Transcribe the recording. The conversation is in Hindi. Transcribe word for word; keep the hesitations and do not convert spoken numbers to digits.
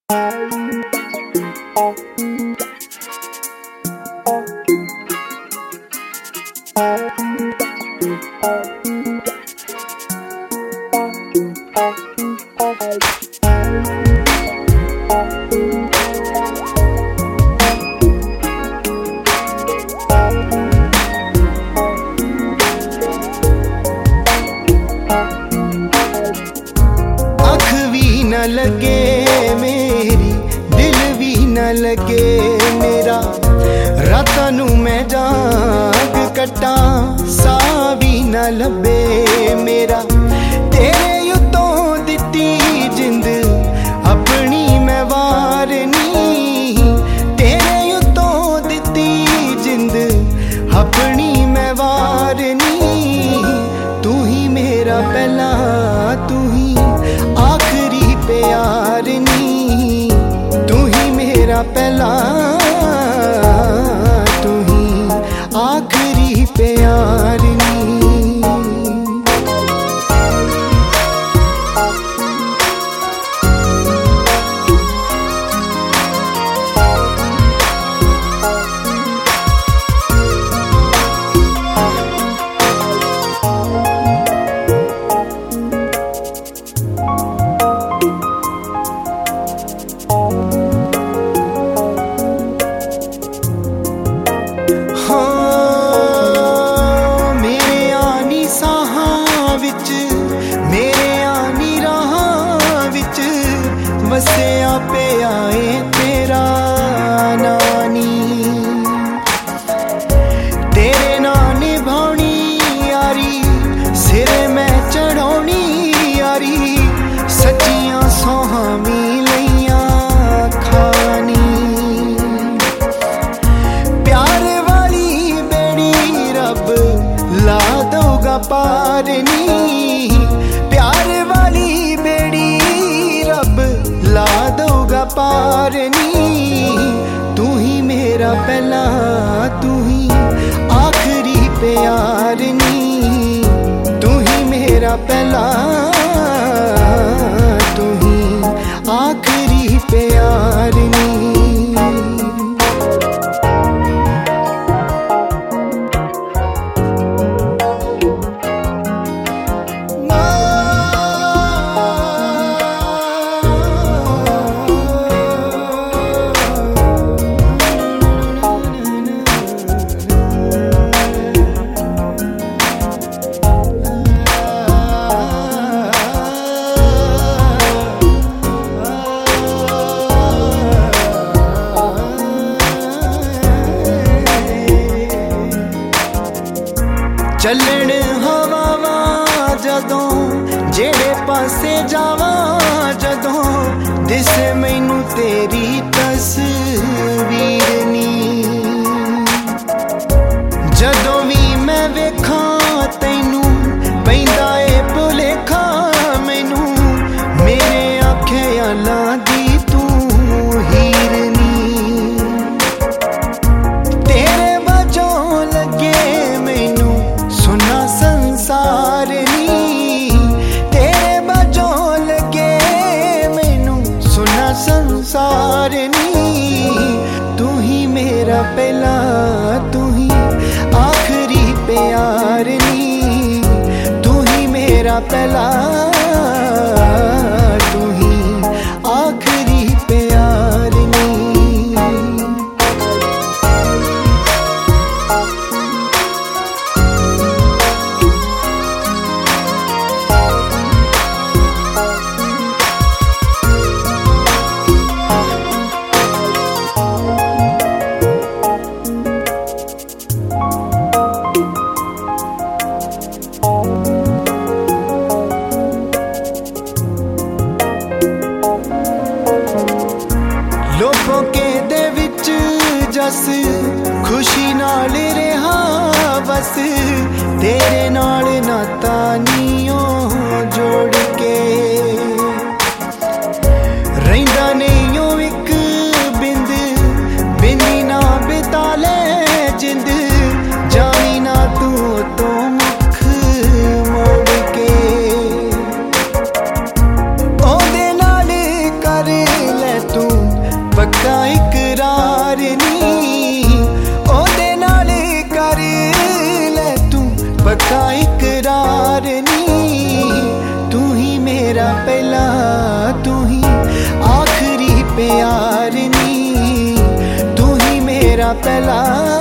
लगे मेरी दिल भी न लगे मेरा, रातां नू मैं जाग कट्टा सा भी न लबे मेरा। तेरे उत्तों दित्ती जिंद अपनी मैं वारनी, तेरे उत्तों दित्ती जिंद अपनी मैं वारनी। तू ही मेरा पहला तू ही आखिरी प्यार नी, तू ही मेरा पहला तू ही आखिरी प्यार नी। वसिया पे आए तेरा नानी, तेरे नाम निभानी यारी सिरे मैं चढ़ानी यारी। सच्चियां सोहामी लइया खानी, प्यार वाली बेड़ी रब ला दूगा पार नी, प्यार वाली बेड़ी रब ला दूगा पार नी। तू ही मेरा पहला तू ही आखिरी प्यार नी, तू ही मेरा पहला तू ही आखिरी प्यार नी। चलन हवावा जदों जेड़े पासे जावा जदों दिसे मैनू तेरी तस्वीर नी। जदों भी मैं वेखा तैनू पैंदा ए भुलेखा मैनू, मेरे आखे आला दी तू हीर नी। तेरे वजों लगे मैनू सुना संसार नी, तेरे बाजों लगे मैनू सुना संसार नी। तू ही मेरा पहला तू ही आखिरी प्यार नी, तू ही मेरा पहला तू ही आखिरी प्यार नी। लोगों के दे विच जस खुशी नाल रहा बस, तेरे नाल नाता नीओ जोड़ के रहिंदा नहीं ओ इक बिंद बिंदी ना बिता ले जिंद। जावी ना तू तो मुख मोड़ के ओदे नाल कर ले तू तेरा पहला